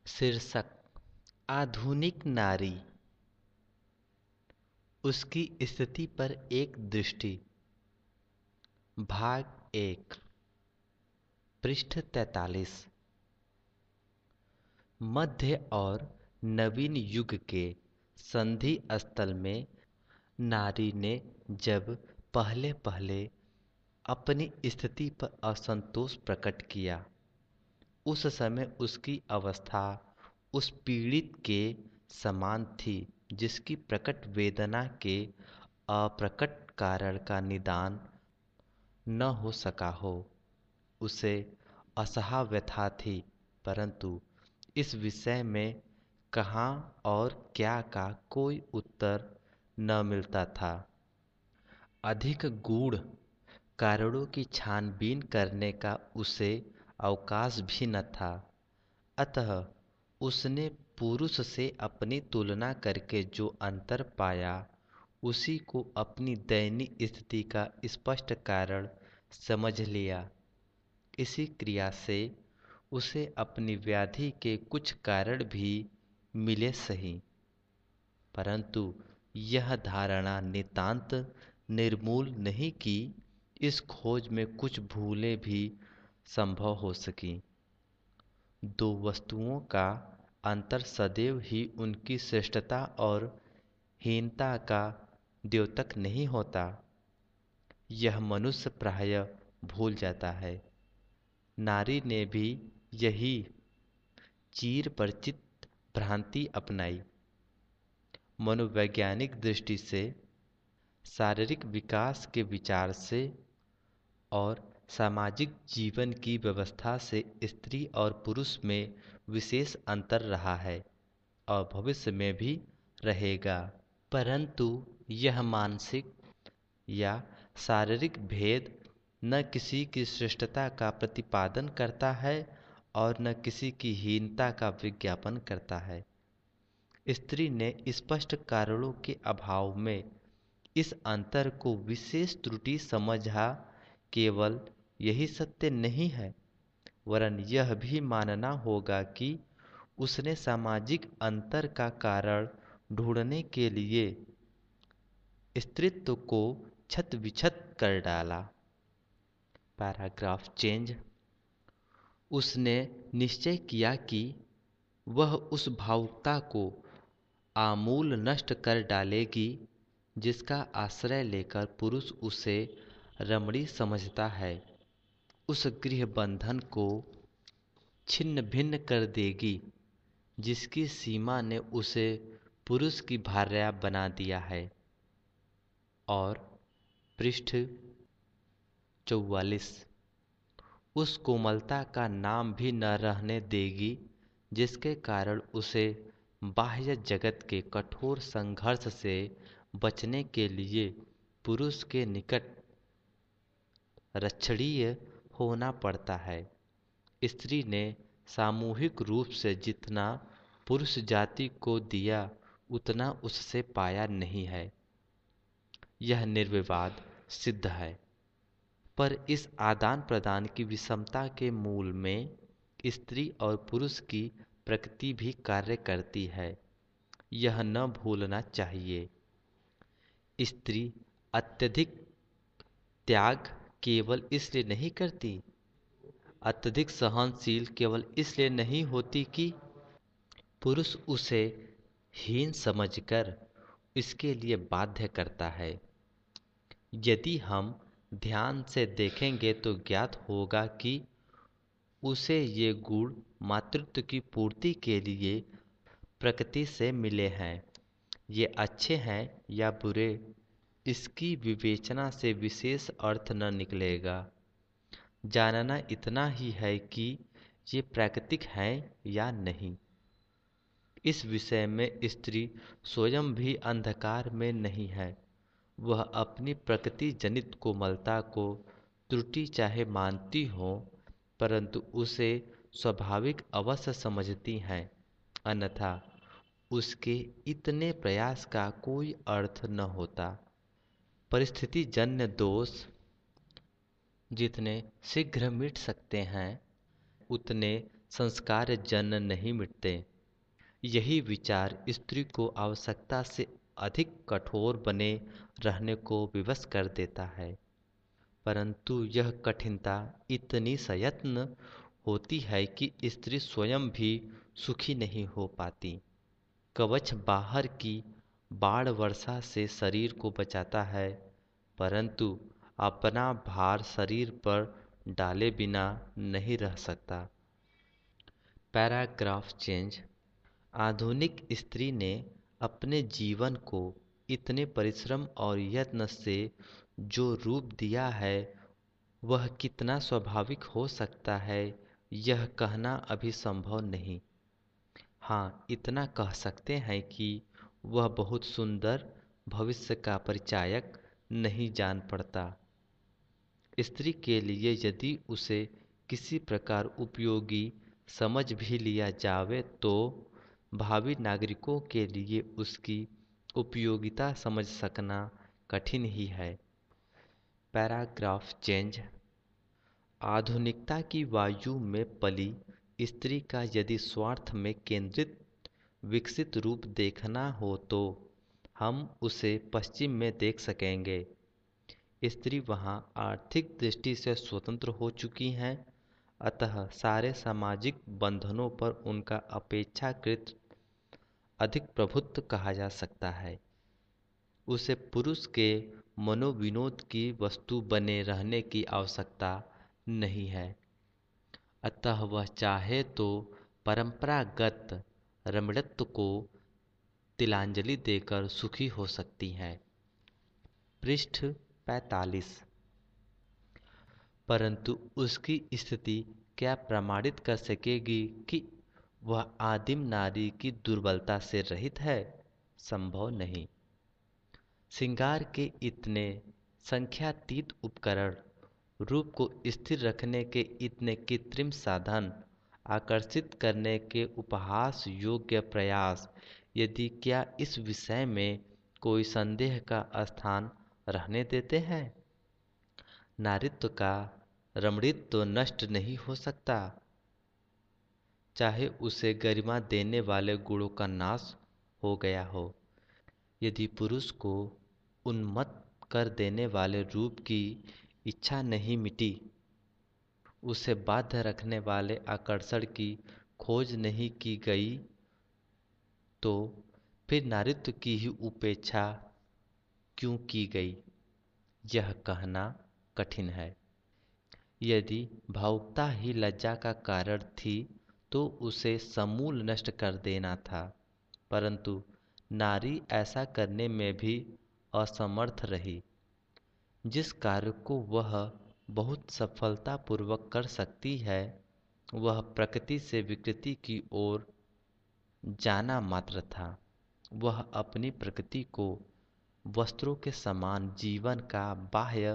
शीर्षक आधुनिक नारी, उसकी स्थिति पर एक दृष्टि। भाग 1, पृष्ठ 43। मध्य और नवीन युग के संधि स्थल में नारी ने जब पहले पहले अपनी स्थिति पर असंतोष प्रकट किया, उस समय उसकी अवस्था उस पीड़ित के समान थी जिसकी प्रकट वेदना के अप्रकट कारण का निदान न हो सका हो। उसे असहा व्यथा थी, परंतु इस विषय में कहाँ और क्या का कोई उत्तर न मिलता था। अधिक गूढ़ कारणों की छानबीन करने का उसे अवकाश भी न था। अतः उसने पुरुष से अपनी तुलना करके जो अंतर पाया, उसी को अपनी दयनीय स्थिति का स्पष्ट कारण समझ लिया। इसी क्रिया से उसे अपनी व्याधि के कुछ कारण भी मिले सही, परंतु यह धारणा नितांत निर्मूल नहीं कि इस खोज में कुछ भूलें भी संभव हो सकी। दो वस्तुओं का अंतर सदैव ही उनकी श्रेष्ठता और हीनता का द्योतक नहीं होता। यह मनुष्य प्रायः भूल जाता है। नारी ने भी यही चिर परिचित भ्रांति अपनाई। मनोवैज्ञानिक दृष्टि से, शारीरिक विकास के विचार से और सामाजिक जीवन की व्यवस्था से स्त्री और पुरुष में विशेष अंतर रहा है और भविष्य में भी रहेगा, परंतु यह मानसिक या शारीरिक भेद न किसी की श्रेष्ठता का प्रतिपादन करता है और न किसी की हीनता का विज्ञापन करता है। स्त्री ने स्पष्ट कारणों के अभाव में इस अंतर को विशेष त्रुटि समझा। केवल यही सत्य नहीं है, वरन यह भी मानना होगा कि उसने सामाजिक अंतर का कारण ढूंढने के लिए स्त्रीत्व को छत विछत कर डाला। Paragraph change. उसने निश्चय किया कि वह उस भावुकता को आमूल नष्ट कर डालेगी जिसका आश्रय लेकर पुरुष उसे रमणी समझता है। उस गृह बंधन को छिन्न भिन्न कर देगी जिसकी सीमा ने उसे पुरुष की भार्या बना दिया है। और पृष्ठ 44, उस कोमलता का नाम भी न रहने देगी जिसके कारण उसे बाह्य जगत के कठोर संघर्ष से बचने के लिए पुरुष के निकट रक्षणीय होना पड़ता है। स्त्री ने सामूहिक रूप से जितना पुरुष जाति को दिया, उतना उससे पाया नहीं है। यह निर्विवाद सिद्ध है। पर इस आदान प्रदान की विषमता के मूल में स्त्री और पुरुष की प्रकृति भी कार्य करती है। यह न भूलना चाहिए। स्त्री अत्यधिक त्याग केवल इसलिए नहीं करती, अत्यधिक सहनशील केवल इसलिए नहीं होती कि पुरुष उसे हीन समझकर इसके लिए बाध्य करता है। यदि हम ध्यान से देखेंगे तो ज्ञात होगा कि उसे ये गुण मातृत्व की पूर्ति के लिए प्रकृति से मिले हैं। ये अच्छे हैं या बुरे, इसकी विवेचना से विशेष अर्थ न निकलेगा। जानना इतना ही है कि ये प्राकृतिक हैं या नहीं। इस विषय में स्त्री स्वयं भी अंधकार में नहीं है। वह अपनी प्रकृति जनित कोमलता को त्रुटि चाहे मानती हो, परंतु उसे स्वाभाविक अवश्य समझती हैं, अन्यथा उसके इतने प्रयास का कोई अर्थ न होता। परिस्थिति जन्य दोष जितने शीघ्र मिट सकते हैं, उतने संस्कार जन्म नहीं मिटते। यही विचार स्त्री को आवश्यकता से अधिक कठोर बने रहने को विवश कर देता है। परंतु यह कठिनता इतनी संयत्न होती है कि स्त्री स्वयं भी सुखी नहीं हो पाती। कवच बाहर की बाढ़ वर्षा से शरीर को बचाता है, परंतु अपना भार शरीर पर डाले बिना नहीं रह सकता। Paragraph change. आधुनिक स्त्री ने अपने जीवन को इतने परिश्रम और यत्न से जो रूप दिया है, वह कितना स्वाभाविक हो सकता है, यह कहना अभी संभव नहीं। हाँ, इतना कह सकते हैं कि वह बहुत सुंदर भविष्य का परिचायक नहीं जान पड़ता। स्त्री के लिए यदि उसे किसी प्रकार उपयोगी समझ भी लिया जावे तो भावी नागरिकों के लिए उसकी उपयोगिता समझ सकना कठिन ही है। Paragraph change. आधुनिकता की वायु में पली स्त्री का यदि स्वार्थ में केंद्रित विकसित रूप देखना हो तो हम उसे पश्चिम में देख सकेंगे। स्त्री वहाँ आर्थिक दृष्टि से स्वतंत्र हो चुकी हैं, अतः सारे सामाजिक बंधनों पर उनका अपेक्षाकृत अधिक प्रभुत्व कहा जा सकता है। उसे पुरुष के मनोविनोद की वस्तु बने रहने की आवश्यकता नहीं है, अतः वह चाहे तो परंपरागत रमणत्व को तिलांजलि देकर सुखी हो सकती हैं। पृष्ठ 45। परंतु उसकी स्थिति क्या प्रमाणित कर सकेगी कि वह आदिम नारी की दुर्बलता से रहित है? संभव नहीं। श्रृंगार के इतने संख्यातीत उपकरण, रूप को स्थिर रखने के इतने कृत्रिम साधन, आकर्षित करने के उपहास योग्य प्रयास, यदि क्या इस विषय में कोई संदेह का स्थान रहने देते हैं? नारीत्व का रमणीत्व नष्ट नहीं हो सकता, चाहे उसे गरिमा देने वाले गुणों का नाश हो गया हो। यदि पुरुष को उन्मत्त कर देने वाले रूप की इच्छा नहीं मिटी, उसे बाध्य रखने वाले आकर्षण की खोज नहीं की गई, तो फिर नारीत्व की ही उपेक्षा क्यों की गई, यह कहना कठिन है। यदि भावुकता ही लज्जा का कारण थी तो उसे समूल नष्ट कर देना था, परंतु नारी ऐसा करने में भी असमर्थ रही। जिस कार्य को वह बहुत सफलतापूर्वक कर सकती है, वह प्रकृति से विकृति की ओर जाना मात्र था। वह अपनी प्रकृति को वस्त्रों के समान जीवन का बाह्य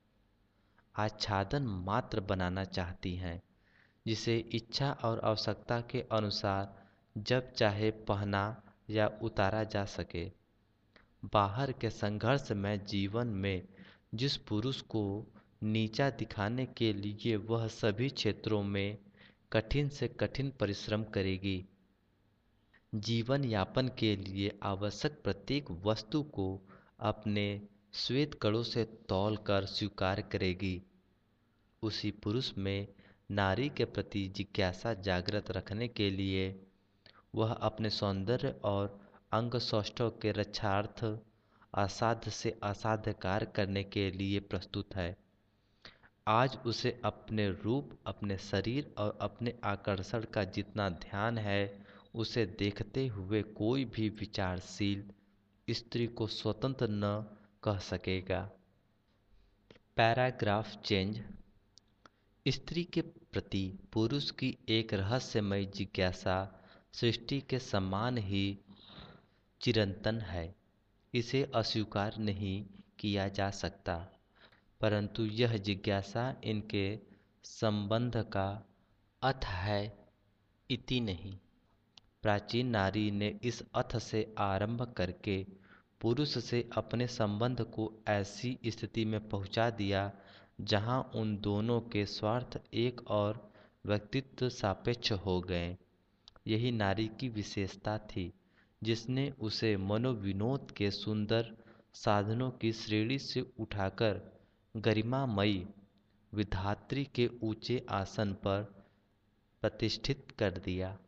आच्छादन मात्र बनाना चाहती हैं, जिसे इच्छा और आवश्यकता के अनुसार जब चाहे पहना या उतारा जा सके। बाहर के संघर्षमय जीवन में जिस पुरुष को नीचा दिखाने के लिए वह सभी क्षेत्रों में कठिन से कठिन परिश्रम करेगी, जीवन यापन के लिए आवश्यक प्रत्येक वस्तु को अपने श्वेत कड़ों से तौलकर स्वीकार करेगी, उसी पुरुष में नारी के प्रति जिज्ञासा जागृत रखने के लिए वह अपने सौंदर्य और अंग सौष्ठव के रक्षार्थ असाध्य से असाध्य कार्य करने के लिए प्रस्तुत है। आज उसे अपने रूप, अपने शरीर और अपने आकर्षण का जितना ध्यान है, उसे देखते हुए कोई भी विचारशील स्त्री को स्वतंत्र न कह सकेगा। Paragraph change. स्त्री के प्रति पुरुष की एक रहस्यमय जिज्ञासा सृष्टि के समान ही चिरंतन है, इसे अस्वीकार नहीं किया जा सकता, परंतु यह जिज्ञासा इनके संबंध का अथ है, इति नहीं। प्राचीन नारी ने इस अथ से आरंभ करके पुरुष से अपने संबंध को ऐसी स्थिति में पहुंचा दिया जहां उन दोनों के स्वार्थ एक और व्यक्तित्व सापेक्ष हो गए। यही नारी की विशेषता थी, जिसने उसे मनोविनोद के सुंदर साधनों की श्रेणी से उठाकर गरिमामयी विधात्री के ऊंचे आसन पर प्रतिष्ठित कर दिया।